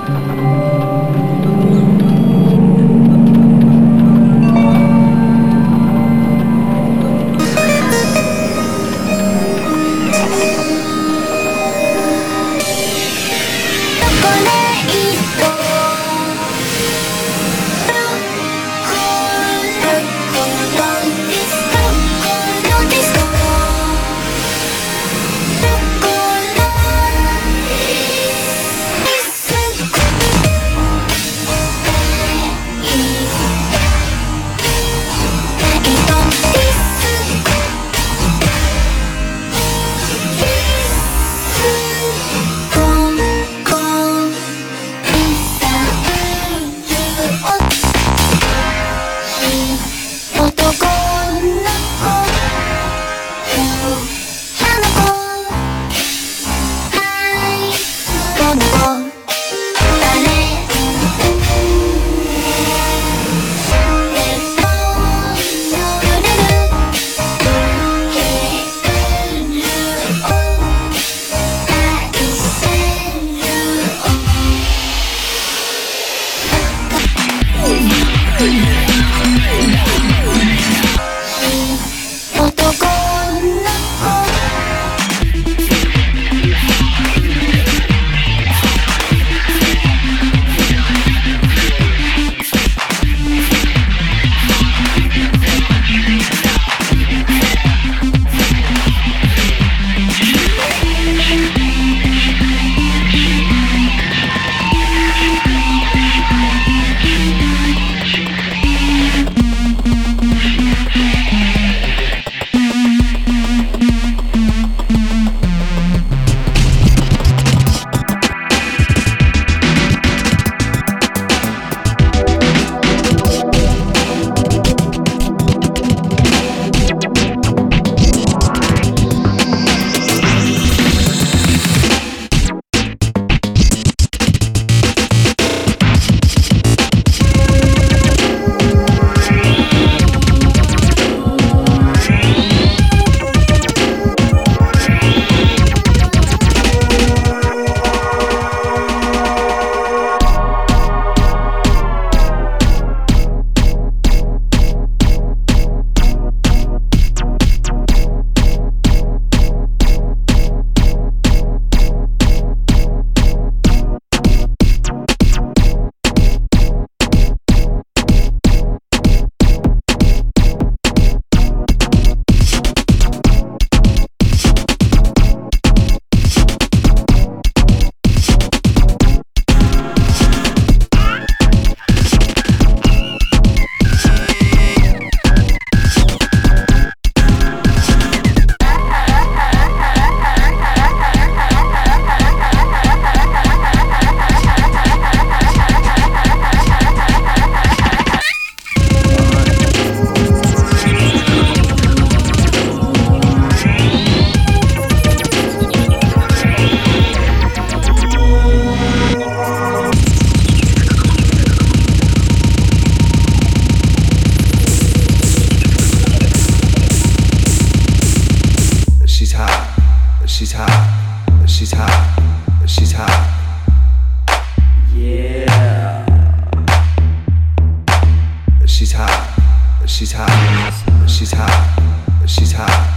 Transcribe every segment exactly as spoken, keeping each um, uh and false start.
She's hot, she's hot, she's hot.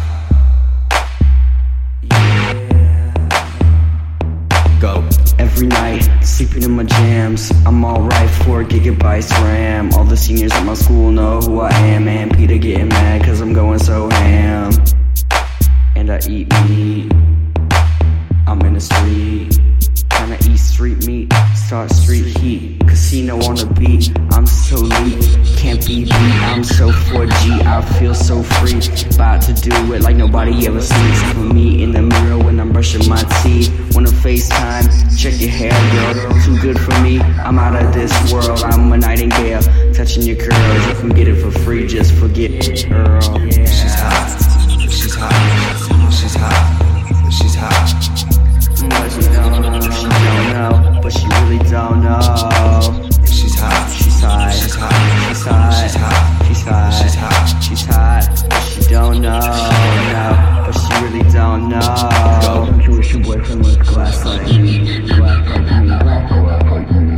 Go. Every night, sleeping in my jams. I'm alright, four gigabytes RAM. All the seniors at my school know who I am. And Peter getting mad cause I'm going so ham. And I eat meat. I'm in the street, trying to eat street meat, start street heat. Casino on the beat, I'm so elite, can't be beat. I'm so four G, I feel so free. About to do it like nobody ever seen. Except for me in the mirror when I'm brushing my teeth. Wanna FaceTime, check your hair, girl. Too good for me, I'm out of this world. I'm a nightingale, touching your curls. You can get it for free, just forget it, girl. Yeah. She's hot, she's hot, she's hot, she's hot. But she don't know, she don't know, but she really don't know. She's hot, she's hot, she's hot, she's hot, she's hot, she's hot, she's hot, she's hot, but she don't know, no, but she really don't know. Go. Your boyfriend with glass like me, glass like me, glass like me.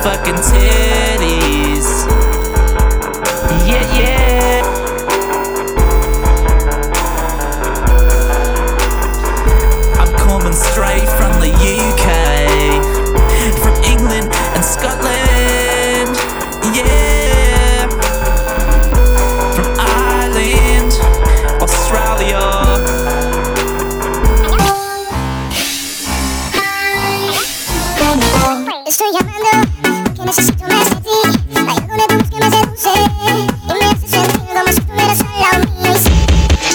fucking titties. Yeah, yeah. I'm coming straight from the U K, from England and Scotland. Yeah, from Ireland, Australia. Estoy llamando porque necesito más de ti. Hay algo de tu voz que me seduce y me hace sentir como si estuvieras al lado mío. Y sí,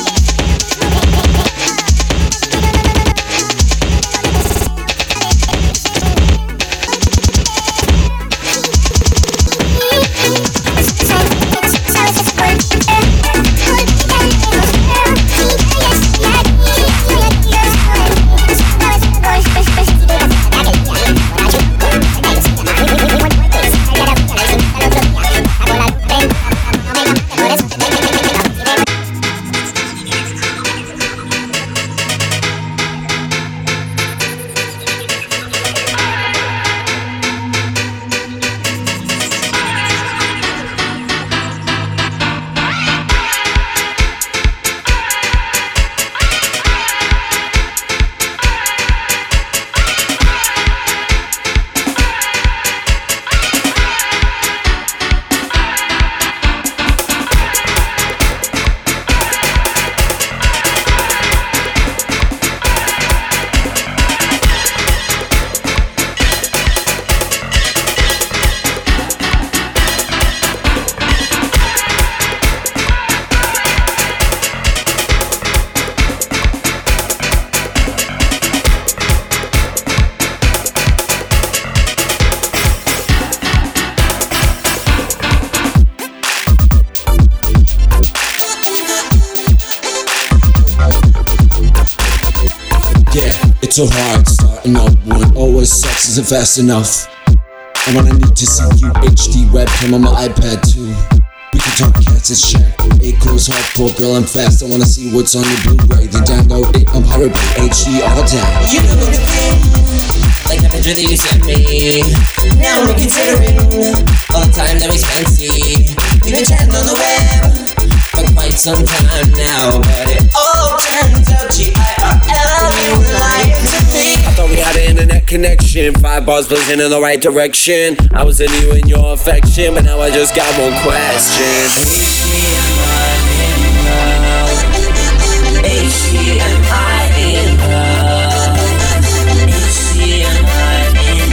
It's so hard starting up when always sex isn't fast enough. And when I need to see you, H D webcam on my iPad too. We can talk cats, it's Shaq. Eight goes hardcore, girl, I'm fast. I wanna see what's on your Blu-ray. Then download it, I'm horrible, H D all down. You know the thing, like the picture that you sent me. Now I'm reconsidering all the time that we spent. See, we've been chatting on the web for quite some time now, but it all turns out G I R L, you lying to me. I thought we had an internet connection, five bars blazing in the right direction. I was into you and your affection, but now I just got one question. H D M I in love, H D M I in love, H D M I in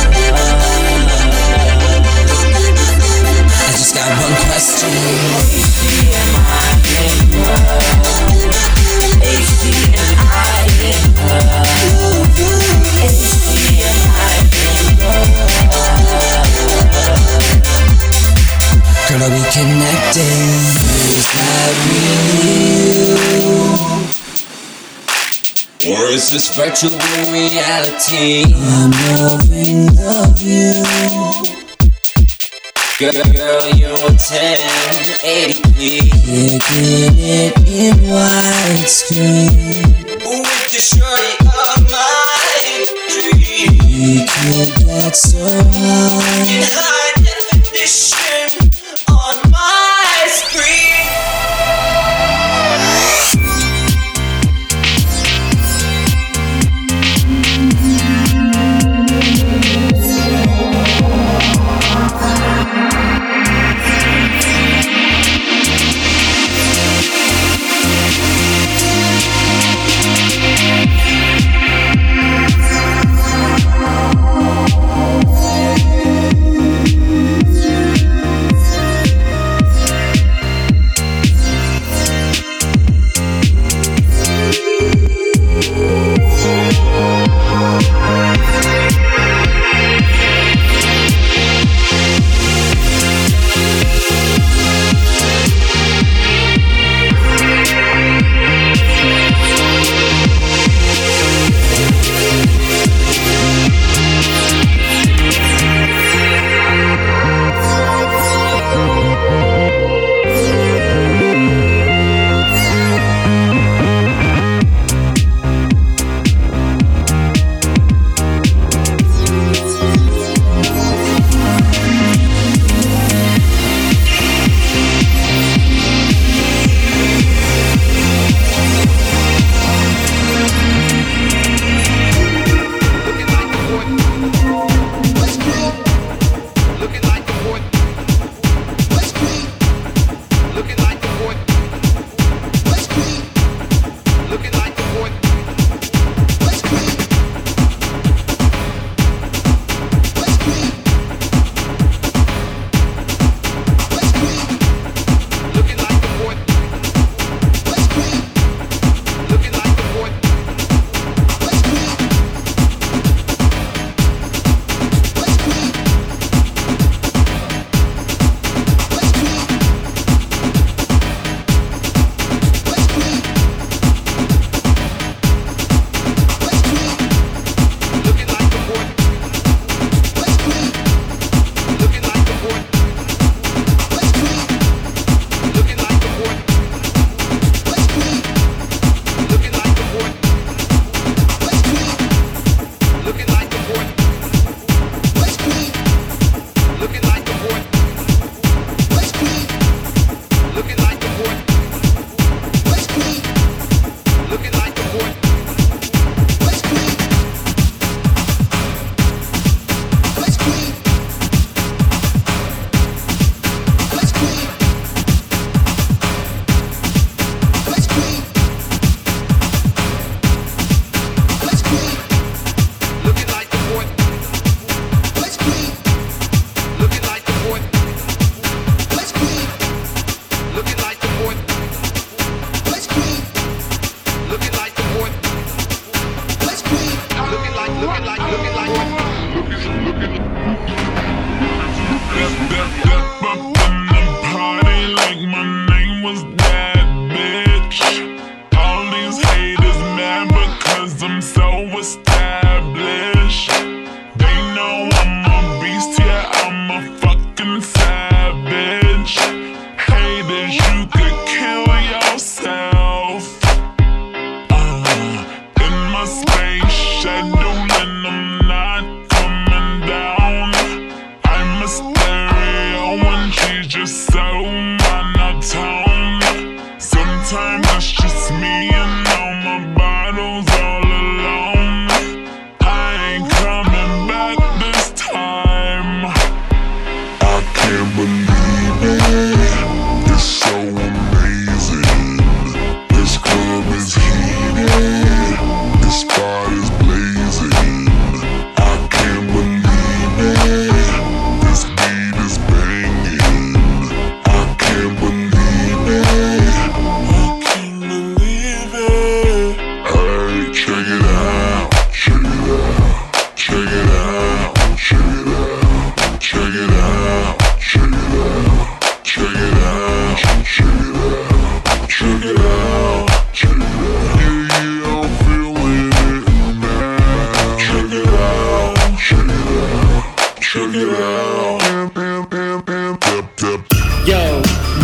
love. I just got one question. H D M I in love, H D M I in love, H D M I in love. Girl, are we connecting? Is that real? Or is this virtual reality? I'm loving the view. Girl, you're ten eighty p. Kicking it in widescreen with the shorty of my dream. We could get so high in high definition on my screen. Yo,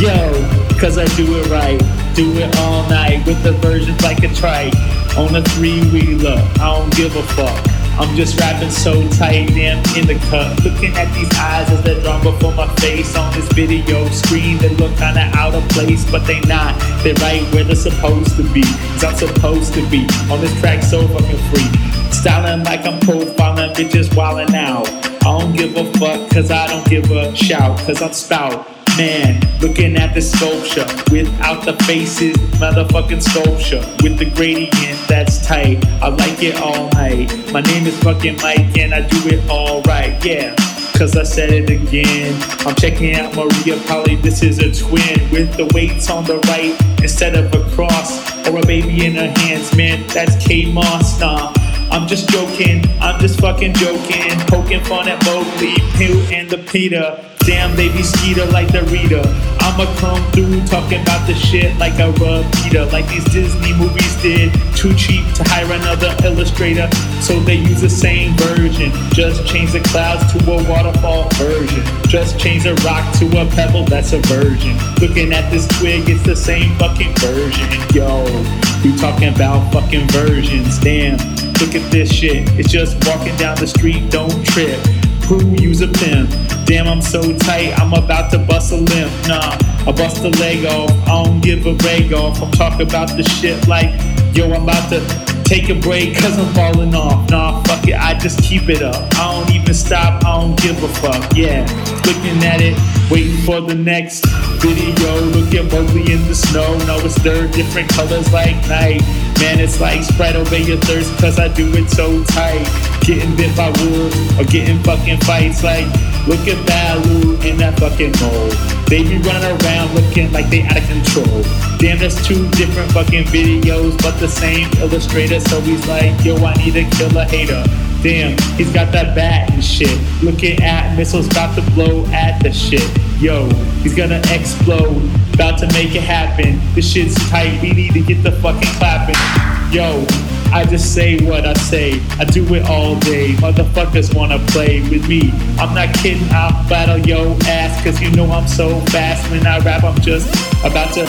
yo, cause I do it right. Do it all night with the versions like a trike. On a three-wheeler, I don't give a fuck. I'm just rapping so tight, damn in the cut. Looking at these eyes as they're drawn before my face. On this video screen, they look kinda out of place, but they not. They're right where they're supposed to be. Cause I'm supposed to be on this track so fucking free. Styling like I'm profiling, bitches wildin' out. I don't give a fuck, cause I don't give a shout, cause I'm stout. Man, looking at the sculpture without the faces, motherfucking sculpture with the gradient that's tight. I like it all night. My name is fucking Mike and I do it all right, yeah. Cause I said it again. I'm checking out Maria Polly, this is a twin with the weights on the right instead of a cross or a baby in her hands. Man, that's K-Moss, nah. I'm just joking, I'm just fucking joking. Poking fun at Mowgli, Pew and the Peter. Damn, they be skeeter like the Rita. I'ma come through talking about the shit like a repeater, like these Disney movies did. Too cheap to hire another illustrator, so they use the same version. Just change the clouds to a waterfall version. Just change the rock to a pebble, that's a version. Looking at this twig, it's the same fucking version. Yo, we talking about fucking versions. Damn, look at this shit. It's just walking down the street, don't trip. Who use a pimp? Damn, I'm so tight, I'm about to bust a limp. Nah, I bust a leg off, I don't give a rag off. I'm talking about the shit like, yo, I'm about to take a break cause I'm falling off. Nah, fuck it, I just keep it up. I don't even stop, I don't give a fuck, yeah. Looking at it, waiting for the next video. Look at Mowgli in the snow, no, it's third different colors like night. Man, it's like Sprite, obey your thirst cause I do it so tight. Getting bit by wolves or getting fucking fights like, look at Baloo in that fucking mold. They be running around looking like they out of control. Damn, that's two different fucking videos, but the same illustrator. So he's like, yo, I need to kill a hater. Damn, he's got that bat and shit. Looking at missiles about to blow at the shit. Yo, he's gonna explode, about to make it happen. This shit's tight, we need to get the fucking clapping. Yo, I just say what I say, I do it all day. Motherfuckers wanna play with me. I'm not kidding, I'll battle yo ass, cause you know I'm so fast. When I rap, I'm just about to.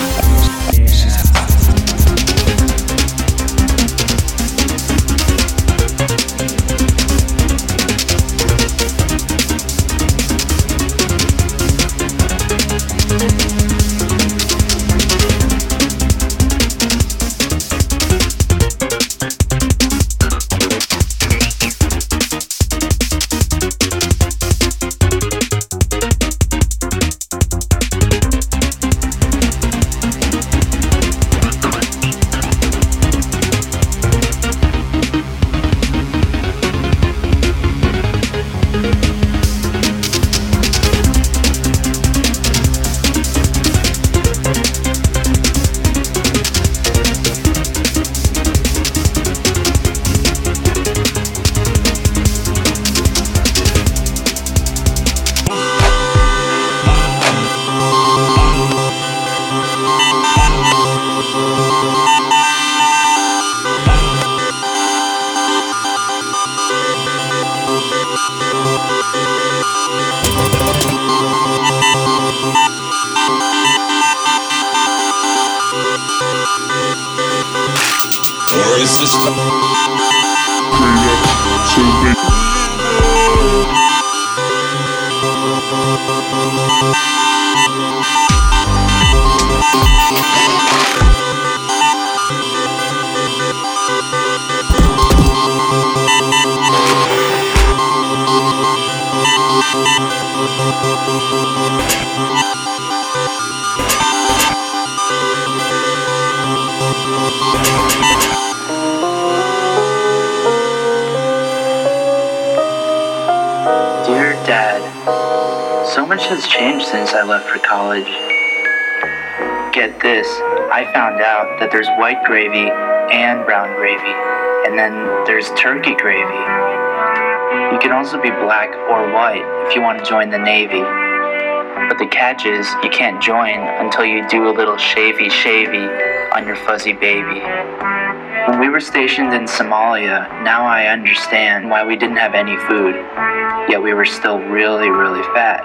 Or is this Dear Dad, so much has changed since I left for college. Get this, I found out that there's white gravy and brown gravy, and then there's turkey gravy. You can also be black or white if you want to join the Navy. But the catch is, you can't join until you do a little shavy-shavy on your fuzzy baby. When we were stationed in Somalia, now I understand why we didn't have any food, yet we were still really, really fat.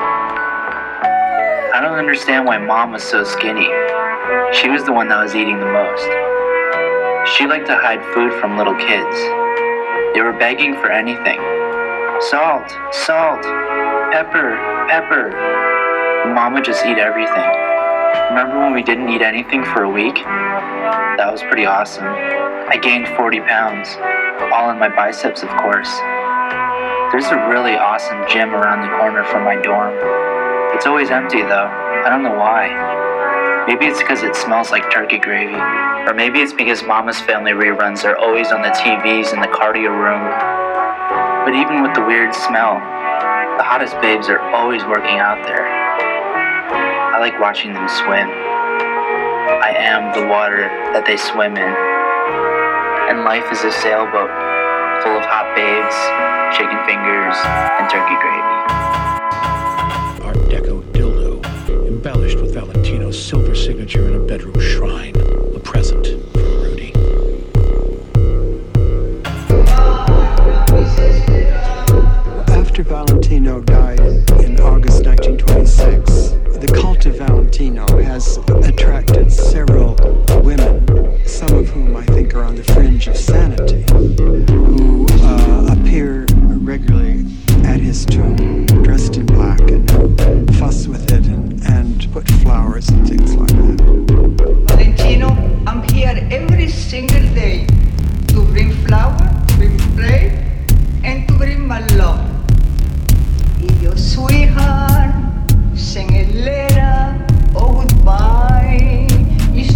I don't understand why Mom was so skinny. She was the one that was eating the most. She liked to hide food from little kids. They were begging for anything. Salt, salt, pepper, pepper. Mom would just eat everything. Remember when we didn't eat anything for a week? That was pretty awesome. I gained forty pounds, all in my biceps, of course. There's a really awesome gym around the corner from my dorm. It's always empty though. I don't know why. Maybe it's because it smells like turkey gravy. Or maybe it's because Mama's Family reruns are always on the T Vs in the cardio room. But even with the weird smell, the hottest babes are always working out there. I like watching them swim. I am the water that they swim in. And life is a sailboat full of hot babes, chicken fingers, and turkey gravy. Art Deco dildo, embellished with Valentino's silver signature in a bedroom shrine. A present from Rudy. After Valentino died in August nineteen twenty-six, the cult of Valentino has attracted several women, some of whom I think are on the fringe of sanity, who uh, appear regularly at his tomb, dressed in black, and fuss with it and, and put flowers and things like that. Valentino, I'm here every single day to bring flower, to bring play, and to bring my love. If your sweetheart sing a letter or goodbye, it's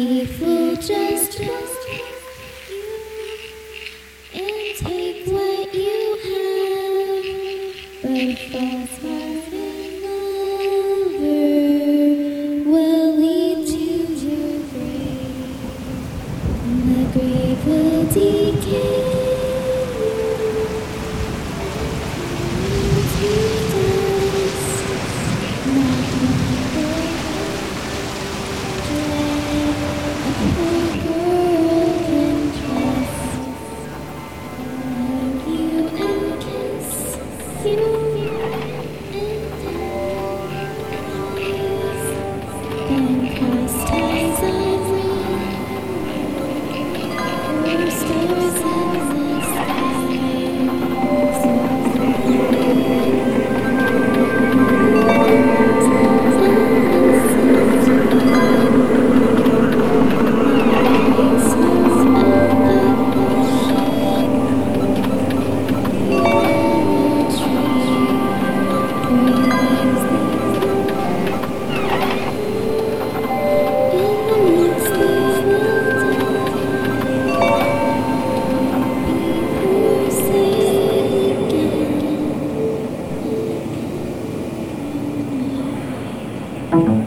people just trust you and take what you have, but false hearts and lover will lead to your grave, and the grave will decay. Thank you.